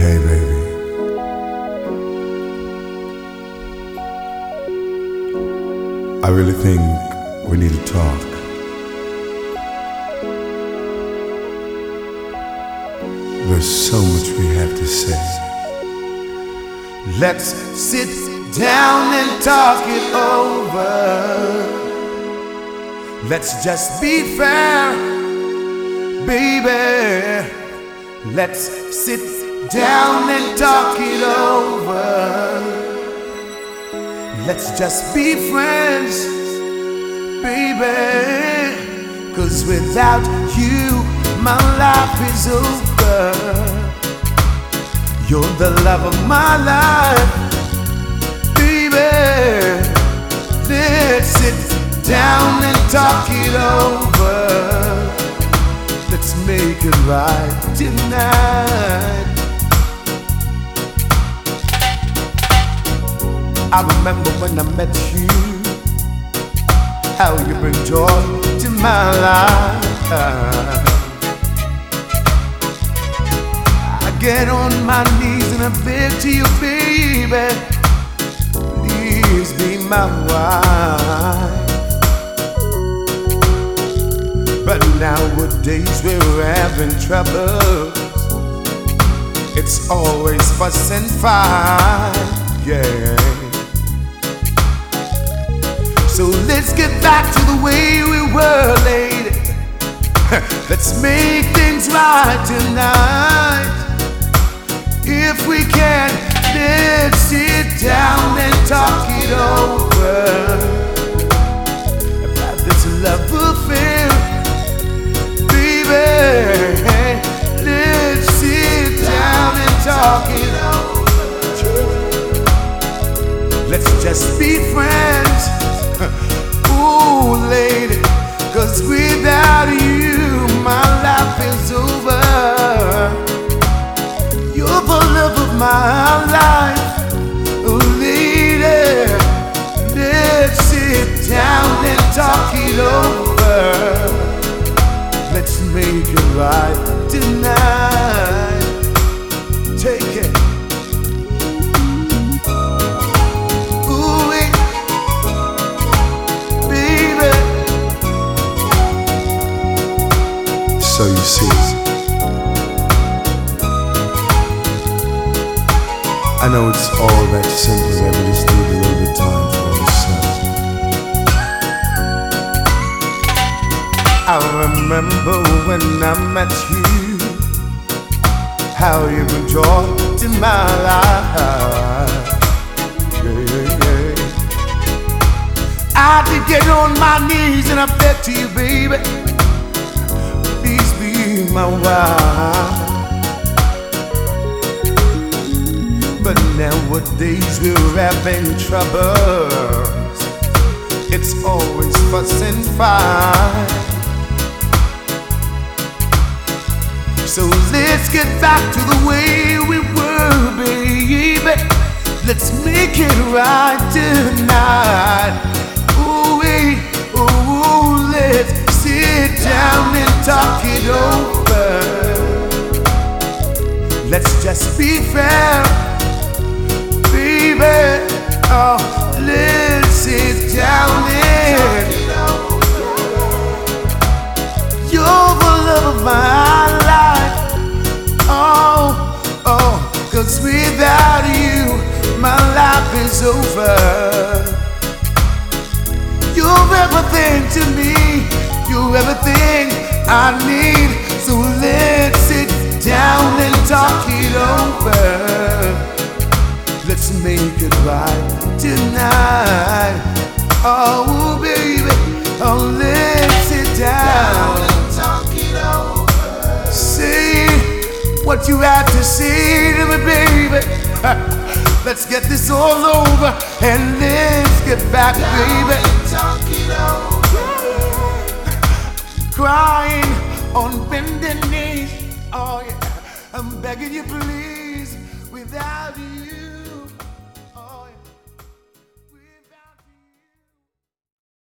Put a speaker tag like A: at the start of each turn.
A: Hey baby, I really think we need to talk. There's so much we have to say.
B: Let's sit down and talk it over. Let's just be fair, baby. Let's sit down and talk it over. Let's just be friends, baby. 'Cause without you, my life is over. You're the love of my life, baby. Let's sit down and talk it over. Let's make it right tonight. I remember when I met you, how you bring joy to my life. I get on my knees and I beg to you, baby, please be my wife. But nowadays we're having troubles. It's always fuss and fight, yeah. So let's get back to the way we were, lady. Let's make things right tonight. If we can, let's sit down and talk it over about this love affair, baby. Let's sit down and talk it over. Let's just be friends, ooh, lady. 'Cause without you, my life is over. You're the love of my life, oh lady. Let's sit down and talk it over. Let's make it right tonight. Take it. Ooh, baby.
A: So you see, I know it's all that simple, that we just need a little bit of time for ourselves.
B: I remember when I met you, how you brought joy to my life. Yeah, yeah. I did get on my knees and I beg to you, baby, please be my wife. But nowadays we're having troubles. It's always fuss and fight. So let's get back to the way we were, baby. Let's make it right tonight. Ooh, ooh, let's sit down and talk it over. Let's just be fair, baby. Oh, let's sit down and you're the love of my life. Oh, oh, 'cause without you, my life is over. You're everything to me. You're everything I need. So let's sit down and talk it over. Let's make it right tonight. Oh, baby, oh, let's sit down and talk it over. Say what you have to say to me, baby. Let's get this all over and let's get back, baby. Talk it over. Crying on bending knees. Oh yeah, I'm begging you, please. Without you.